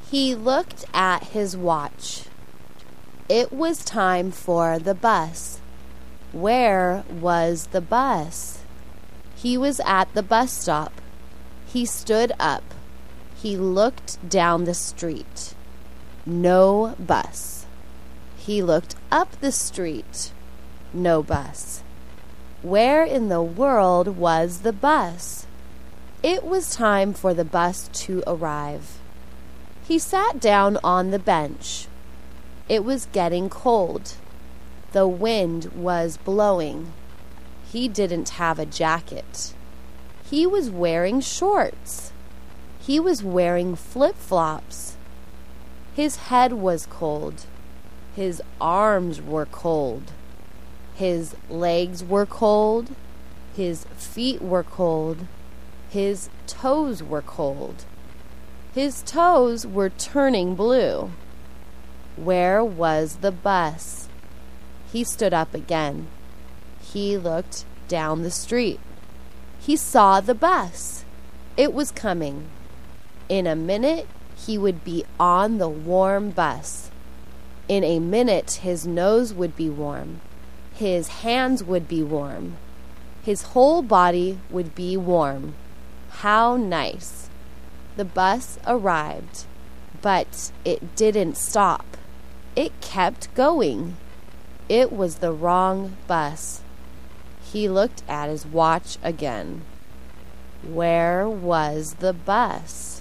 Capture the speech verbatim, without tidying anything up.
He looked at his watch. It was time for the bus. Where was the bus? He was at the bus stop. He stood up. He looked down the street. No bus. He looked up the street. No bus. Where in the world was the bus? It was time for the bus to arrive. He sat down on the bench. It was getting cold. The wind was blowing. He didn't have a jacket. He was wearing shorts. He was wearing flip-flops. His head was cold. His arms were cold. His legs were cold. His feet were cold. His toes were cold. His toes were turning blue. Where was the bus? He stood up again. He looked down the street. He saw the bus. It was coming. In a minute, he would be on the warm bus. In a minute, his nose would be warm. His hands would be warm. His whole body would be warm. How nice. The bus arrived, but it didn't stop. It kept going. It was the wrong bus. He looked at his watch again. Where was the bus?